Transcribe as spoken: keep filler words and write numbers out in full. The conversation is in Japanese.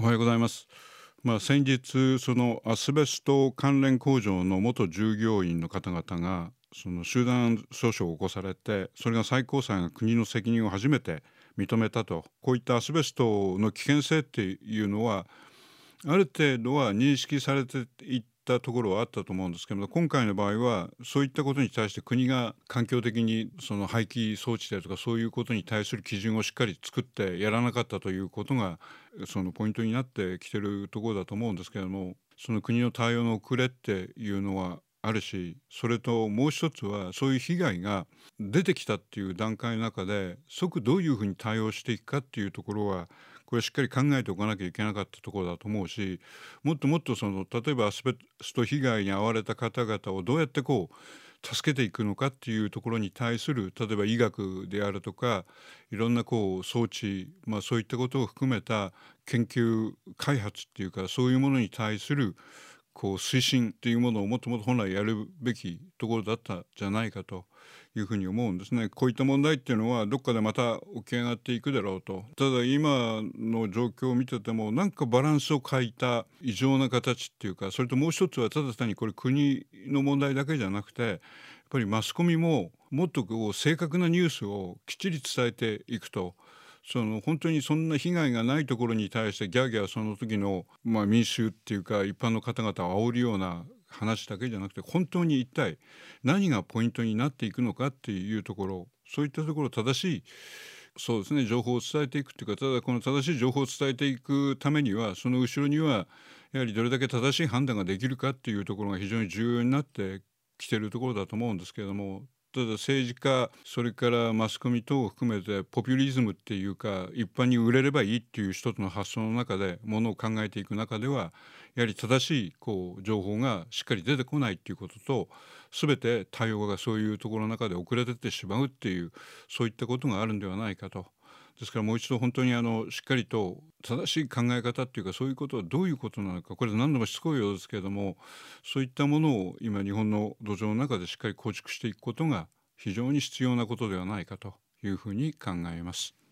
はようございます。まあ、先日そのアスベスト関連工場の元従業員の方々がその集団訴訟を起こされて、それが最高裁が国の責任を初めて認めたと。こういったアスベストの危険性っていうのはある程度は認識されていったところはあったと思うんですけども、今回の場合はそういったことに対して国が環境的にその排気装置であるとかそういうことに対する基準をしっかり作ってやらなかったということがそのポイントになってきてるところだと思うんですけれども、その国の対応の遅れっていうのはあるし、それともう一つはそういう被害が出てきたっていう段階の中で即どういうふうに対応していくかっていうところは、これしっかり考えておかなきゃいけなかったところだと思うし、もっともっとその例えばアスベスト被害に遭われた方々をどうやってこう助けていくのかっていうところに対する、例えば医学であるとかいろんなこう装置、まあ、そういったことを含めた研究開発っていうか、そういうものに対するこう推進っていうものをもっともっと本来やるべきところだったんじゃないかというふうに思うんですね。こういった問題っていうのはどっかでまた起き上がっていくだろうと。ただ今の状況を見ててもなんかバランスを欠いた異常な形っていうか、それともう一つはただ単にこれ国の問題だけじゃなくて、やっぱりマスコミももっとこう正確なニュースをきっちり伝えていくと。その本当にそんな被害がないところに対してギャーギャーその時の、まあ、民衆っていうか一般の方々を煽るような話だけじゃなくて、本当に一体何がポイントになっていくのかっていうところ、そういったところ正しいそうですね情報を伝えていくっていうか、ただこの正しい情報を伝えていくためにはその後ろにはやはりどれだけ正しい判断ができるかっていうところが非常に重要になってきているところだと思うんですけれども、ただ政治家それからマスコミ等を含めてポピュリズムっていうか一般に売れればいいっていう一つの発想の中でものを考えていく中では、やはり正しいこう情報がしっかり出てこないっていうことと、全て対応がそういうところの中で遅れてってしまうっていう、そういったことがあるんではないかと。ですからもう一度本当にあのしっかりと正しい考え方っていうか、そういうことはどういうことなのか、これ何度もしつこいようですけれども、そういったものを今日本の土壌の中でしっかり構築していくことが非常に必要なことではないかというふうに考えます。